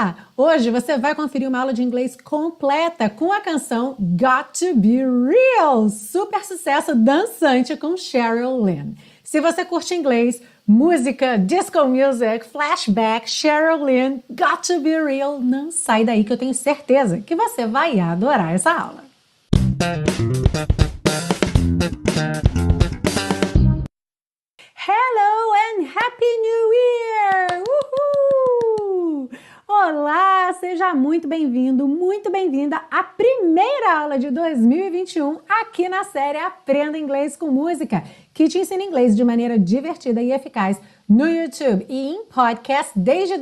Olá! Hoje você vai conferir uma aula de inglês completa com a canção Got to Be Real, super sucesso dançante com Cheryl Lynn. Se você curte inglês, música, disco music, flashback, Cheryl Lynn, Got to Be Real, não sai daí que eu tenho certeza que você vai adorar essa aula. Hello and Happy New Year! Uhul! Olá, seja muito bem-vindo, muito bem-vinda à primeira aula de 2021 aqui na série Aprenda Inglês com Música, que te ensina inglês de maneira divertida e eficaz no YouTube e em podcast desde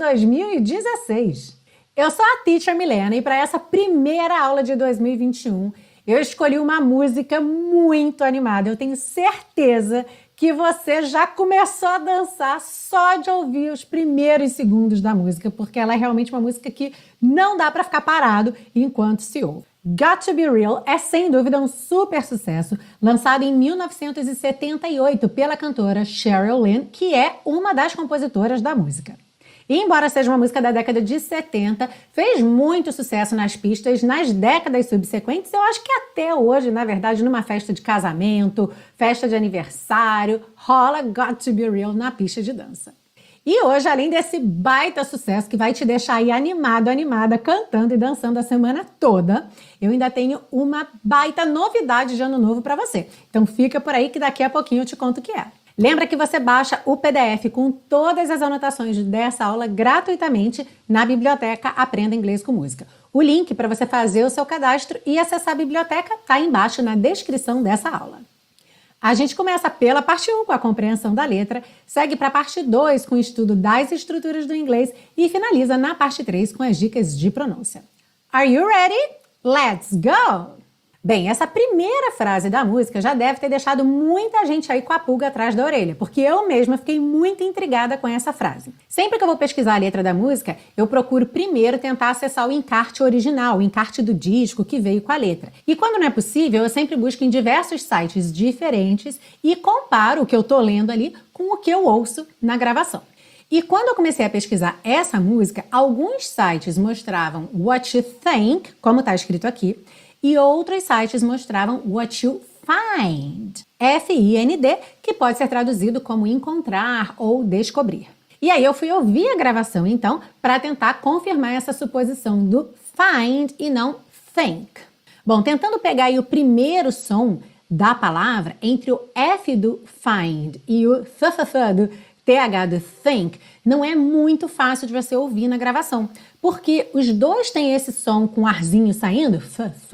2016. Eu sou a Teacher Milena e para essa primeira aula de 2021 eu escolhi uma música muito animada. Eu tenho certeza que você já começou a dançar só de ouvir os primeiros segundos da música, porque ela é realmente uma música que não dá para ficar parado enquanto se ouve. Got to Be Real é sem dúvida um super sucesso, lançado em 1978 pela cantora Cheryl Lynn, que é uma das compositoras da música. E embora seja uma música da década de 70, fez muito sucesso nas pistas nas décadas subsequentes. Eu acho que até hoje, na verdade, numa festa de casamento, festa de aniversário, rola Got to Be Real na pista de dança. E hoje, além desse baita sucesso que vai te deixar aí animado, animada, cantando e dançando a semana toda, eu ainda tenho uma baita novidade de ano novo para você. Então fica por aí que daqui a pouquinho eu te conto o que é. Lembra que você baixa o PDF com todas as anotações dessa aula gratuitamente na biblioteca Aprenda Inglês com Música. O link para você fazer o seu cadastro e acessar a biblioteca está aí embaixo na descrição dessa aula. A gente começa pela parte 1 com a compreensão da letra, segue para a parte 2 com o estudo das estruturas do inglês e finaliza na parte 3 com as dicas de pronúncia. Are you ready? Let's go! Bem, essa primeira frase da música já deve ter deixado muita gente aí com a pulga atrás da orelha, porque eu mesma fiquei muito intrigada com essa frase. Sempre que eu vou pesquisar a letra da música, eu procuro primeiro tentar acessar o encarte original, o encarte do disco que veio com a letra. E quando não é possível, eu sempre busco em diversos sites diferentes e comparo o que eu tô lendo ali com o que eu ouço na gravação. E quando eu comecei a pesquisar essa música, alguns sites mostravam What You Think, como está escrito aqui, e outros sites mostravam What You Find, F-I-N-D, que pode ser traduzido como encontrar ou descobrir. E aí eu fui ouvir a gravação, então, para tentar confirmar essa suposição do find e não think. Bom, tentando pegar aí o primeiro som da palavra, entre o F do find e o th do TH do think, não é muito fácil de você ouvir na gravação, porque os dois têm esse som com arzinho saindo,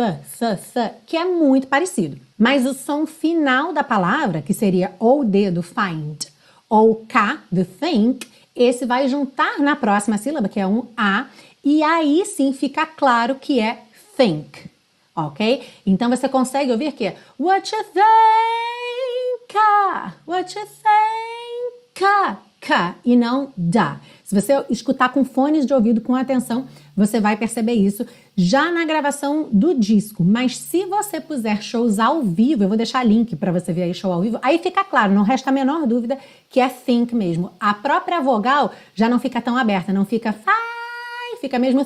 que é muito parecido. Mas o som final da palavra, que seria ou D do find ou K do think, esse vai juntar na próxima sílaba, que é um A, e aí sim fica claro que é think, ok? Então você consegue ouvir que é What you think, what you think, K, e não da. Se você escutar com fones de ouvido com atenção, você vai perceber isso já na gravação do disco. Mas se você puser shows ao vivo, eu vou deixar link para você ver aí show ao vivo, aí fica claro, não resta a menor dúvida que é think mesmo. A própria vogal já não fica tão aberta, não fica fai, fica mesmo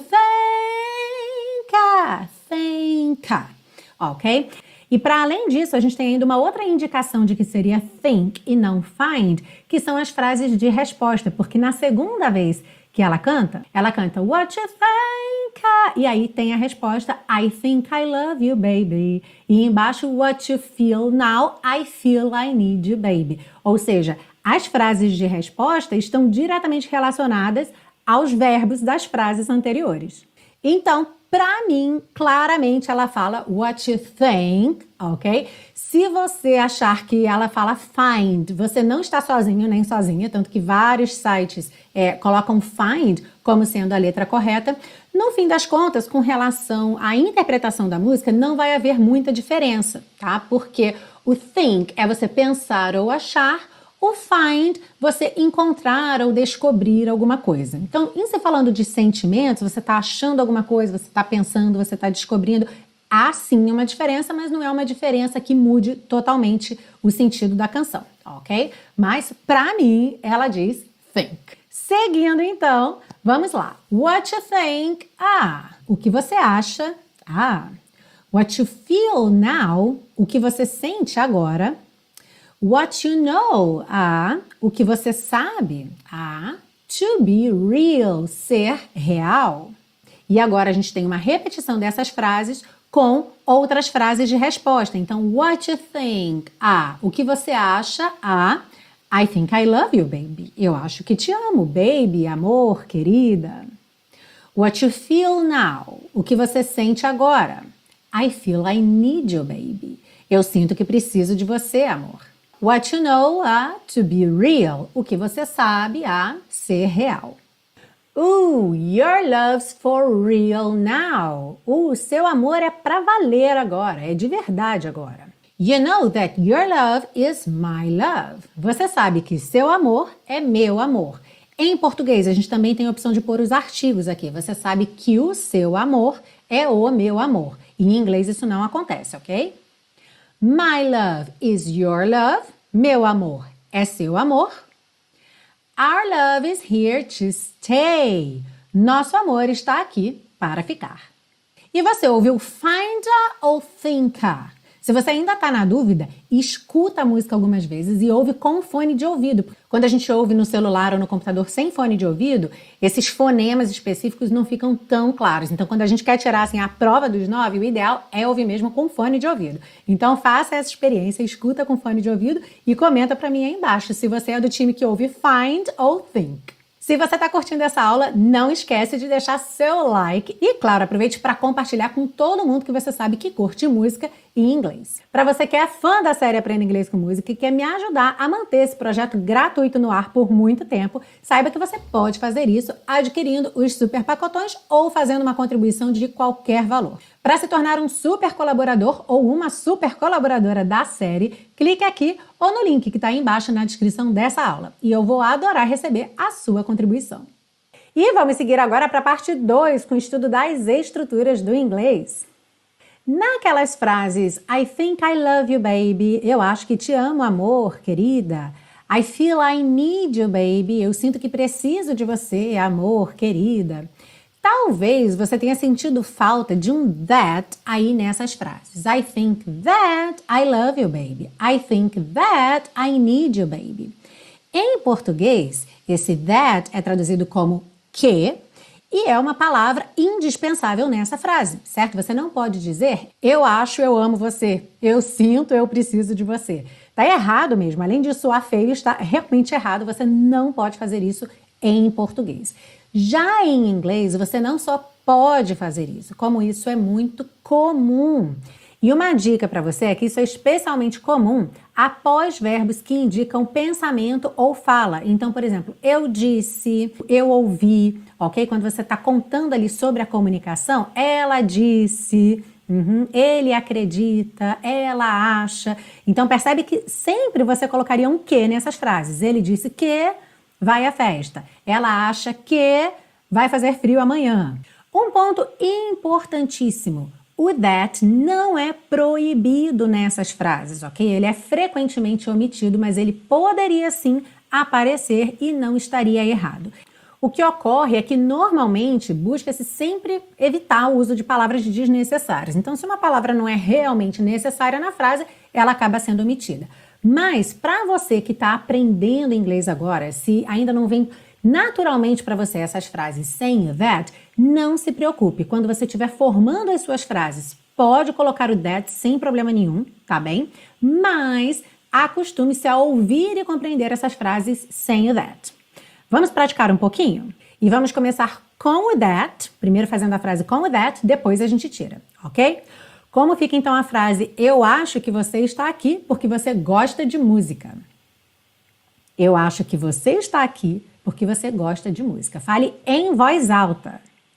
think, ok? E para além disso, a gente tem ainda uma outra indicação de que seria think e não find, que são as frases de resposta, porque na segunda vez que ela canta What you think? E aí tem a resposta I think I love you, baby. E embaixo What you feel now? I feel I need you, baby. Ou seja, as frases de resposta estão diretamente relacionadas aos verbos das frases anteriores. Então, para mim, claramente ela fala what you think, ok? Se você achar que ela fala find, você não está sozinho nem sozinha, tanto que vários sites colocam find como sendo a letra correta. No fim das contas, com relação à interpretação da música, não vai haver muita diferença, tá? Porque o think é você pensar ou achar, o find, você encontrar ou descobrir alguma coisa. Então, em se falando de sentimentos, você está achando alguma coisa, você está pensando, você está descobrindo. Há sim uma diferença, mas não é uma diferença que mude totalmente o sentido da canção, ok? Mas, para mim, ela diz think. Seguindo então, vamos lá. What you think? O que você acha? What you feel now? O que você sente agora? What you know? O que você sabe? To be real, ser real. E agora a gente tem uma repetição dessas frases com outras frases de resposta. Então, what you think? O que você acha? I think I love you, baby. Eu acho que te amo, baby, amor, querida. What you feel now? O que você sente agora? I feel I need you, baby. Eu sinto que preciso de você, amor. What you know? To be real. O que você sabe? Ser real. Your love's for real now. Seu amor é pra valer agora, é de verdade agora. You know that your love is my love. Você sabe que seu amor é meu amor. Em português, a gente também tem a opção de pôr os artigos aqui. Você sabe que o seu amor é o meu amor. Em inglês isso não acontece, ok? My love is your love. Meu amor é seu amor. Our love is here to stay. Nosso amor está aqui para ficar. E você ouviu finda ou thinka? Se você ainda está na dúvida, escuta a música algumas vezes e ouve com fone de ouvido. Quando a gente ouve no celular ou no computador sem fone de ouvido, esses fonemas específicos não ficam tão claros. Então, quando a gente quer tirar assim, a prova dos 9, o ideal é ouvir mesmo com fone de ouvido. Então, faça essa experiência, escuta com fone de ouvido e comenta para mim aí embaixo se você é do time que ouve find ou think. Se você está curtindo essa aula, não esquece de deixar seu like e, claro, aproveite para compartilhar com todo mundo que você sabe que curte música e inglês. Para você que é fã da série Aprenda Inglês com Música e quer me ajudar a manter esse projeto gratuito no ar por muito tempo, saiba que você pode fazer isso adquirindo os super pacotões ou fazendo uma contribuição de qualquer valor. Para se tornar um super colaborador ou uma super colaboradora da série, clique aqui ou no link que está aí embaixo na descrição dessa aula. E eu vou adorar receber a sua contribuição. E vamos seguir agora para a parte 2, com o estudo das estruturas do inglês. Naquelas frases, I think I love you, baby, eu acho que te amo, amor, querida. I feel I need you, baby, eu sinto que preciso de você, amor, querida. Talvez você tenha sentido falta de um that aí nessas frases. I think that I love you, baby. I think that I need you, baby. Em português, esse that é traduzido como que e é uma palavra indispensável nessa frase, certo? Você não pode dizer eu acho, eu amo você, eu sinto, eu preciso de você. Tá errado mesmo, além de soar feio, está realmente errado, você não pode fazer isso em português. Já em inglês, você não só pode fazer isso, como isso é muito comum. E uma dica para você é que isso é especialmente comum após verbos que indicam pensamento ou fala. Então, por exemplo, eu disse, eu ouvi, ok? Quando você está contando ali sobre a comunicação, ela disse, ele acredita, ela acha. Então, percebe que sempre você colocaria um que nessas frases. Ele disse que vai à festa. Ela acha que vai fazer frio amanhã. Um ponto importantíssimo. O that não é proibido nessas frases, ok? Ele é frequentemente omitido, mas ele poderia sim aparecer e não estaria errado. O que ocorre é que normalmente busca-se sempre evitar o uso de palavras desnecessárias. Então, se uma palavra não é realmente necessária na frase, ela acaba sendo omitida. Mas, para você que está aprendendo inglês agora, se ainda não vem naturalmente para você essas frases sem o that, não se preocupe. Quando você estiver formando as suas frases, pode colocar o that sem problema nenhum, tá bem? Mas acostume-se a ouvir e compreender essas frases sem o that. Vamos praticar um pouquinho? E vamos começar com o that, primeiro fazendo a frase com o that, depois a gente tira, ok? Como fica então a frase eu acho que você está aqui porque você gosta de música? Eu acho que você está aqui porque você gosta de música. Fale em voz alta.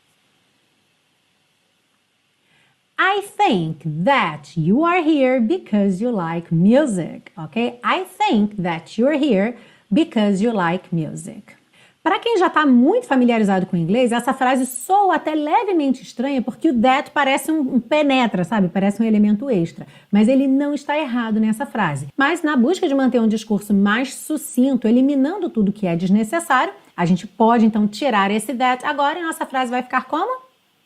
I think that you are here because you like music, ok? I think that you're here because you like music. Para quem já está muito familiarizado com o inglês, essa frase soa até levemente estranha porque o that parece um penetra, sabe? Parece um elemento extra. Mas ele não está errado nessa frase. Mas na busca de manter um discurso mais sucinto, eliminando tudo que é desnecessário, A gente pode, então, tirar esse that agora e nossa frase vai ficar como?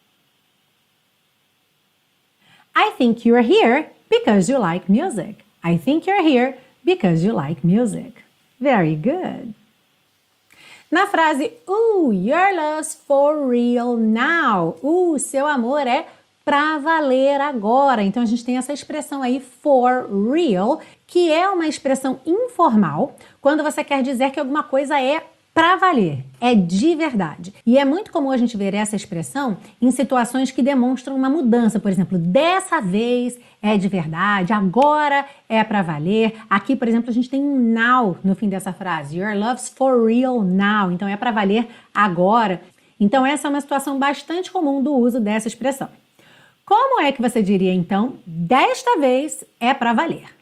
I think you're here because you like music. I think you're here because you like music. Very good. Na frase, your love's for real now. Seu amor é pra valer agora. Então, a gente tem essa expressão aí, for real, que é uma expressão informal, quando você quer dizer que alguma coisa é pra valer, é de verdade. E é muito comum a gente ver essa expressão em situações que demonstram uma mudança. Por exemplo, dessa vez é de verdade, agora é pra valer. Aqui, por exemplo, a gente tem um now no fim dessa frase. Your love's for real now. Então, é pra valer agora. Então, essa é uma situação bastante comum do uso dessa expressão. Como é que você diria, então, desta vez é pra valer?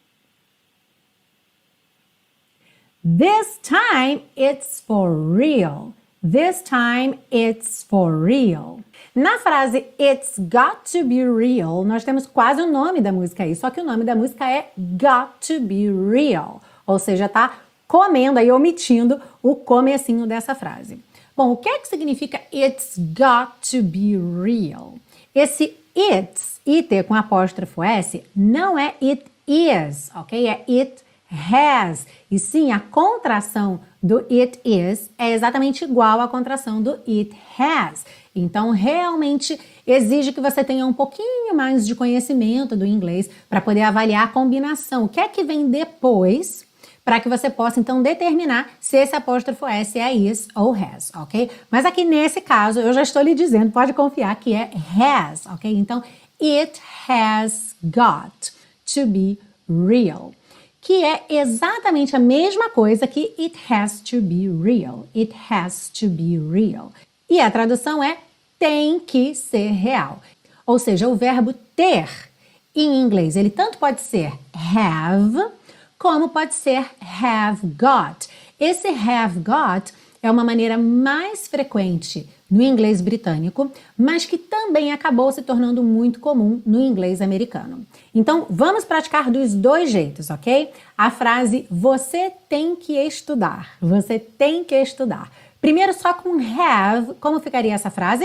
This time it's for real. This time it's for real. Na frase it's got to be real, nós temos quase o nome da música aí, só que o nome da música é got to be real. Ou seja, tá comendo aí, omitindo o comecinho dessa frase. Bom, o que é que significa it's got to be real? Esse it's, it com apóstrofo S, não é it is, ok? É it has. E sim, a contração do it is é exatamente igual à contração do it has. Então, realmente exige que você tenha um pouquinho mais de conhecimento do inglês para poder avaliar a combinação. O que é que vem depois para que você possa, então, determinar se esse apóstrofo S é is ou has, ok? Mas aqui, nesse caso, eu já estou lhe dizendo, pode confiar que é has, ok? Então, it has got to be real. Que é exatamente a mesma coisa que it has to be real. It has to be real. E a tradução é tem que ser real. Ou seja, o verbo ter, em inglês, ele tanto pode ser have, como pode ser have got. Esse have got é uma maneira mais frequente no inglês britânico, mas que também acabou se tornando muito comum no inglês americano. Então, vamos praticar dos dois jeitos, ok? A frase você tem que estudar. Você tem que estudar. Primeiro só com have, como ficaria essa frase?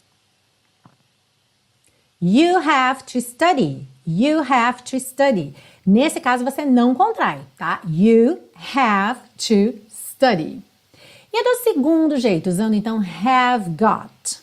You have to study. You have to study. Nesse caso, você não contrai, tá? You have to study. E do segundo jeito, usando então have got.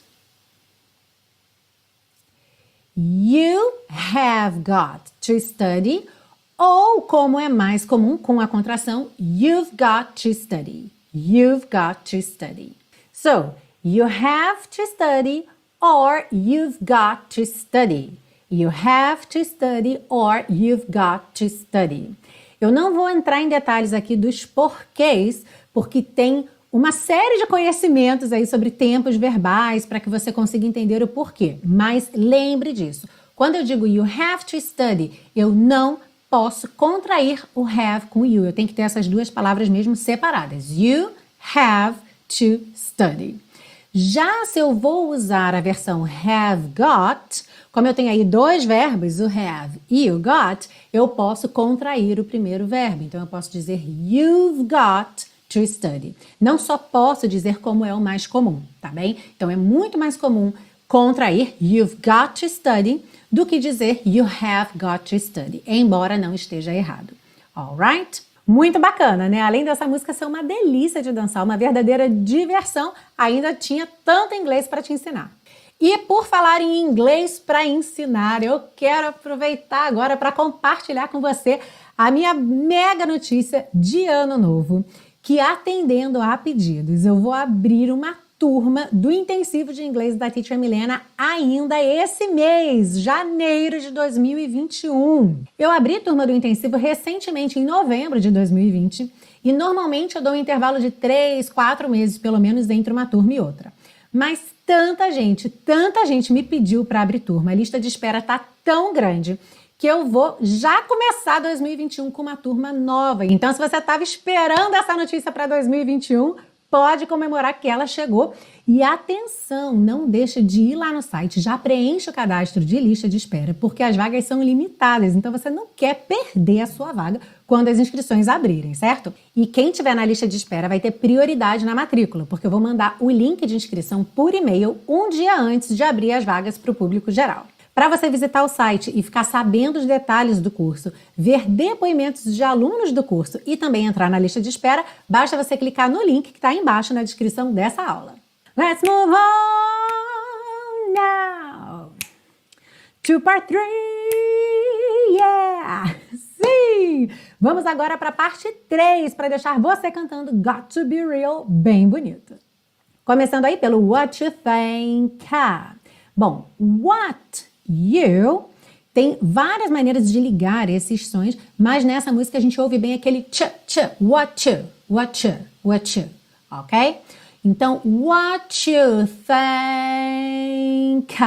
You have got to study, ou como é mais comum com a contração, you've got to study. You've got to study. So, you have to study or you've got to study. You have to study or you've got to study. Eu não vou entrar em detalhes aqui dos porquês, porque tem uma série de conhecimentos aí sobre tempos verbais para que você consiga entender o porquê. Mas lembre disso. Quando eu digo you have to study, eu não posso contrair o have com you. Eu tenho que ter essas duas palavras mesmo separadas. You have to study. Já se eu vou usar a versão have got, como eu tenho aí dois verbos, o have e o got, eu posso contrair o primeiro verbo. Então eu posso dizer you've got to study. Não só posso dizer como é o mais comum, tá bem? Então é muito mais comum contrair you've got to study do que dizer you have got to study, embora não esteja errado. Alright? Muito bacana, né? Além dessa música ser uma delícia de dançar, uma verdadeira diversão, ainda tinha tanto inglês para te ensinar. E por falar em inglês para ensinar, eu quero aproveitar agora para compartilhar com você a minha mega notícia de ano novo, que atendendo a pedidos, eu vou abrir uma turma do intensivo de inglês da Teacher Milena ainda esse mês, janeiro de 2021. Eu abri a turma do intensivo recentemente em novembro de 2020 e normalmente eu dou um intervalo de 3, 4 meses pelo menos entre uma turma e outra. Mas tanta gente me pediu para abrir turma, a lista de espera tá tão grande que eu vou já começar 2021 com uma turma nova. Então, se você estava esperando essa notícia para 2021, pode comemorar que ela chegou. E atenção, não deixa de ir lá no site, já preenche o cadastro de lista de espera, porque as vagas são limitadas, então você não quer perder a sua vaga quando as inscrições abrirem, certo? E quem tiver na lista de espera vai ter prioridade na matrícula, porque eu vou mandar o link de inscrição por e-mail um dia antes de abrir as vagas para o público geral. Para você visitar o site e ficar sabendo os detalhes do curso, ver depoimentos de alunos do curso e também entrar na lista de espera, basta você clicar no link que está aí embaixo na descrição dessa aula. Let's move on now to part 3, yeah! Sim! Vamos agora para a parte 3, para deixar você cantando Got to Be Real bem bonito. Começando aí pelo What You Think. Bom, what you tem várias maneiras de ligar esses sons, mas nessa música a gente ouve bem aquele what you, ok? Então, what you think,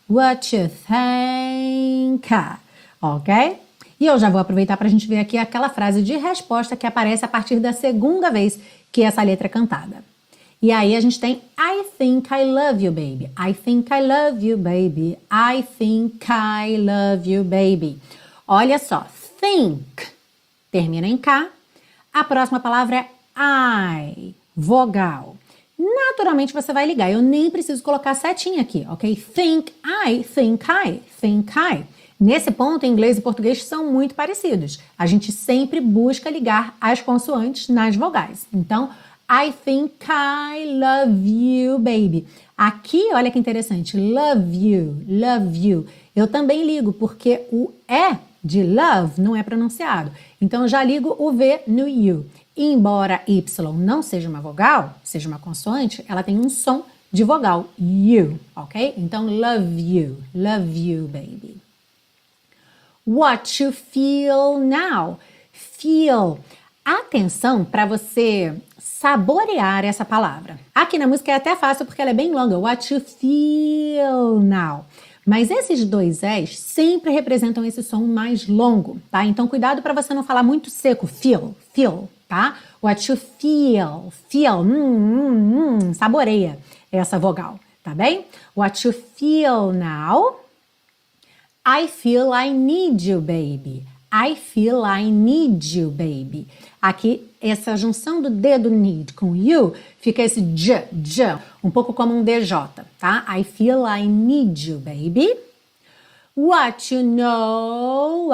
ok? E eu já vou aproveitar para a gente ver aqui aquela frase de resposta que aparece a partir da segunda vez que essa letra é cantada. E aí a gente tem I think I love you, baby. I think I love you, baby. I think I love you, baby. Olha só, think termina em K. A próxima palavra é I, vogal. Naturalmente você vai ligar. Eu nem preciso colocar setinha aqui, ok? Think I, think I, think I. Nesse ponto, inglês e português são muito parecidos. A gente sempre busca ligar as consoantes nas vogais. Então, I think I love you, baby. Aqui, olha que interessante, love you, love you. Eu também ligo, porque o E de love não é pronunciado. Então, eu já ligo o V no you. Embora Y não seja uma vogal, seja uma consoante, ela tem um som de vogal, you, ok? Então, love you, baby. What you feel now. Feel. Atenção para você saborear essa palavra. Aqui na música é até fácil porque ela é bem longa. What you feel now. Mas esses dois S sempre representam esse som mais longo, tá? Então cuidado para você não falar muito seco. Feel, tá? What you feel, saboreia essa vogal, tá bem? What you feel now. I feel I need you, baby. I feel I need you, baby. Aqui, essa junção do D do need com you, fica esse j, um pouco como um DJ, tá? I feel I need you, baby. What you know,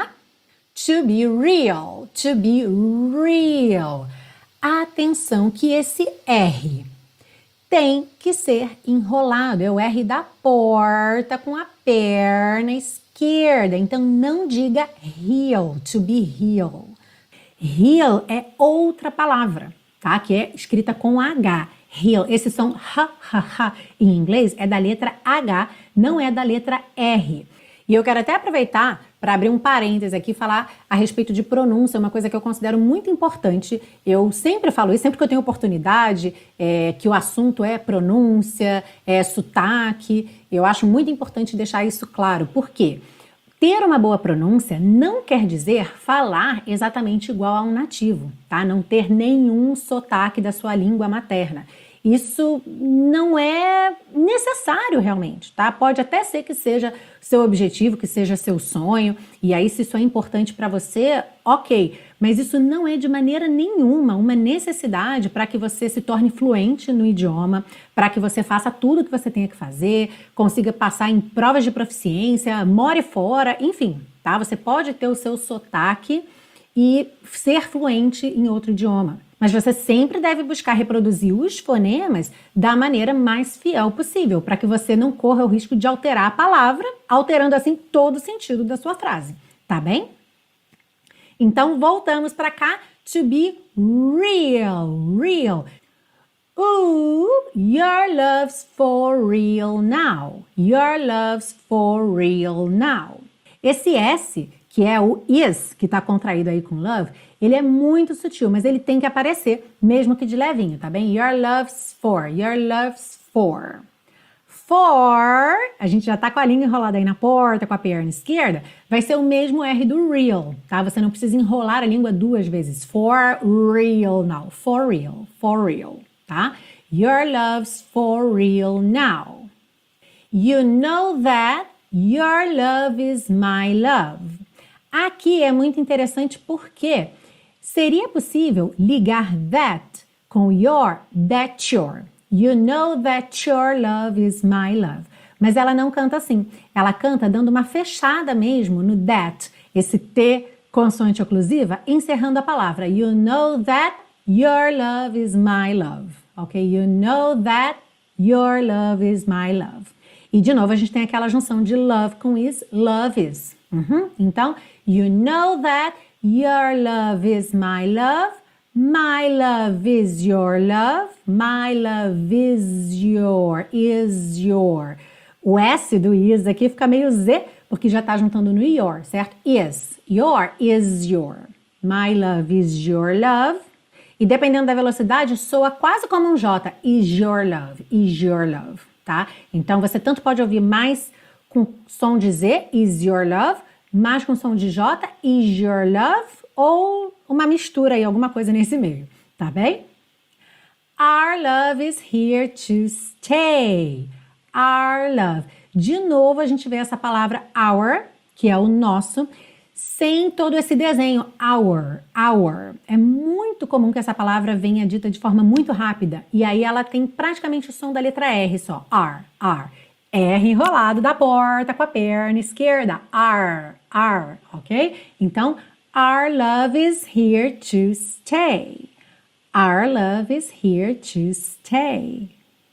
to be real, to be real. Atenção que esse R tem que ser enrolado, é o R da porta com a perna esquerda, então não diga real, to be real. Real é outra palavra, tá? Que é escrita com H. Real. Esse som em inglês é da letra H, não é da letra R. E eu quero até aproveitar para abrir um parêntese aqui e falar a respeito de pronúncia, uma coisa que eu considero muito importante. Eu sempre falo isso, sempre que eu tenho oportunidade, que o assunto é pronúncia, sotaque. Eu acho muito importante deixar isso claro. Por quê? Ter uma boa pronúncia não quer dizer falar exatamente igual a um nativo, tá? Não ter nenhum sotaque da sua língua materna. Isso não é necessário realmente, tá? Pode até ser que seja seu objetivo, que seja seu sonho, e aí se isso é importante para você, ok. Mas isso não é de maneira nenhuma uma necessidade para que você se torne fluente no idioma, para que você faça tudo o que você tenha que fazer, consiga passar em provas de proficiência, more fora, enfim, tá? Você pode ter o seu sotaque e ser fluente em outro idioma. Mas você sempre deve buscar reproduzir os fonemas da maneira mais fiel possível, para que você não corra o risco de alterar a palavra, alterando assim todo o sentido da sua frase, tá bem? Então, voltamos para cá, to be real. Ooh, your love's for real now. Your love's for real now. Esse S, que é o is, que está contraído aí com love, ele é muito sutil, mas ele tem que aparecer, mesmo que de levinho, tá bem? Your love's for. For, a gente já tá com a língua enrolada aí na porta, com a perna esquerda, vai ser o mesmo R do real, tá? Você não precisa enrolar a língua duas vezes. For real now. For real. tá? Your love's for real now. You know that your love is my love. Aqui é muito interessante porque seria possível ligar that com your, that your. You know that your love is my love. Mas ela não canta assim. Ela canta dando uma fechada mesmo no that, esse T consoante oclusiva, encerrando a palavra. You know that your love is my love. Ok? You know that your love is my love. E de novo a gente tem aquela junção de love com is, love is. Então, you know that your love is my love. My love is your love. My love is your. O S do is aqui fica meio Z, porque já está juntando no your, certo? Is. Your is your. My love is your love. E dependendo da velocidade, soa quase como um J. Is your love, tá? Então, você tanto pode ouvir mais com som de Z, is your love, mais com som de J, is your love, ou uma mistura aí, alguma coisa nesse meio, tá bem? Our love is here to stay. Our love. De novo, a gente vê essa palavra our, que é o nosso, sem todo esse desenho, our. É muito comum que essa palavra venha dita de forma muito rápida, e aí ela tem praticamente o som da letra R só, R. R enrolado da porta com a perna esquerda, R, ok? Então, our love is here to stay. Our love is here to stay.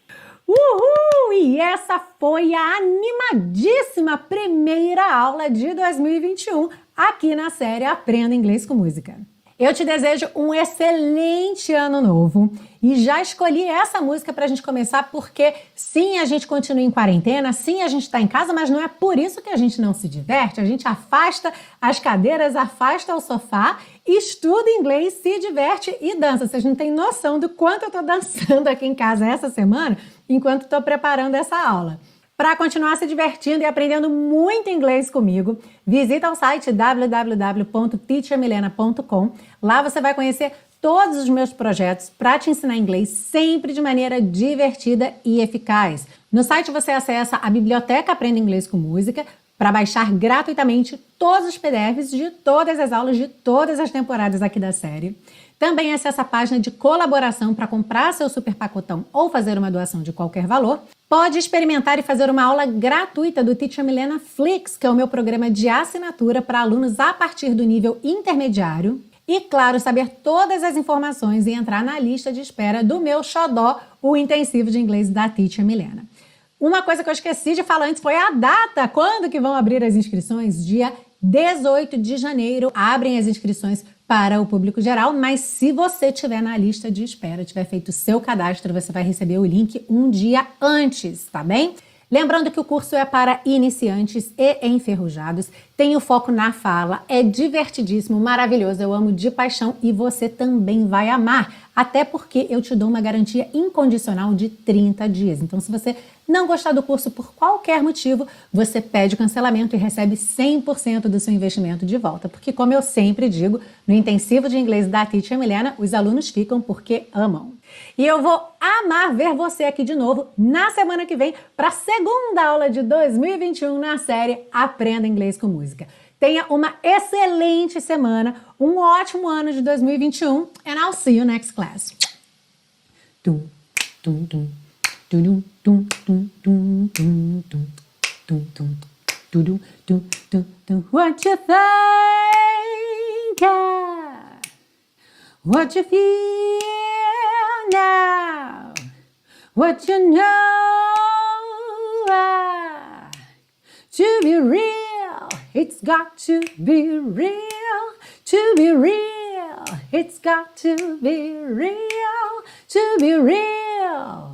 Uhul! E essa foi a animadíssima primeira aula de 2021 aqui na série Aprenda Inglês com Música. Eu te desejo um excelente ano novo e já escolhi essa música para a gente começar porque sim, a gente continua em quarentena, sim, a gente está em casa, mas não é por isso que a gente não se diverte, a gente afasta as cadeiras, afasta o sofá, estuda inglês, se diverte e dança. Vocês não têm noção do quanto eu estou dançando aqui em casa essa semana enquanto estou preparando essa aula. Para continuar se divertindo e aprendendo muito inglês comigo, visita o site www.teachermilena.com. Lá você vai conhecer todos os meus projetos para te ensinar inglês sempre de maneira divertida e eficaz. No site você acessa a biblioteca Aprenda Inglês com Música para baixar gratuitamente todos os PDFs de todas as aulas de todas as temporadas aqui da série. Também acessa a página de colaboração para comprar seu super pacotão ou fazer uma doação de qualquer valor. Pode experimentar e fazer uma aula gratuita do Teacher Milena Flix, que é o meu programa de assinatura para alunos a partir do nível intermediário. E, claro, saber todas as informações e entrar na lista de espera do meu xodó, o intensivo de inglês da Teacher Milena. Uma coisa que eu esqueci de falar antes foi a data. Quando que vão abrir as inscrições? Dia 18 de janeiro abrem as inscrições para o público geral, mas se você estiver na lista de espera, tiver feito o seu cadastro, você vai receber o link um dia antes, tá bem? Lembrando que o curso é para iniciantes e enferrujados, tem o foco na fala, é divertidíssimo, maravilhoso, eu amo de paixão e você também vai amar, até porque eu te dou uma garantia incondicional de 30 dias. Então, se você não gostar do curso por qualquer motivo, você pede o cancelamento e recebe 100% do seu investimento de volta, porque como eu sempre digo, no intensivo de inglês da Teacher Milena, os alunos ficam porque amam. E eu vou amar ver você aqui de novo na semana que vem para a segunda aula de 2021 na série Aprenda Inglês com Música. Tenha uma excelente semana, um ótimo ano de 2021 and I'll see you next class. Tum, tum, tum. What you think? What you feel now? What you know? To be real, it's got to be real. To be real, it's got to be real. To be real.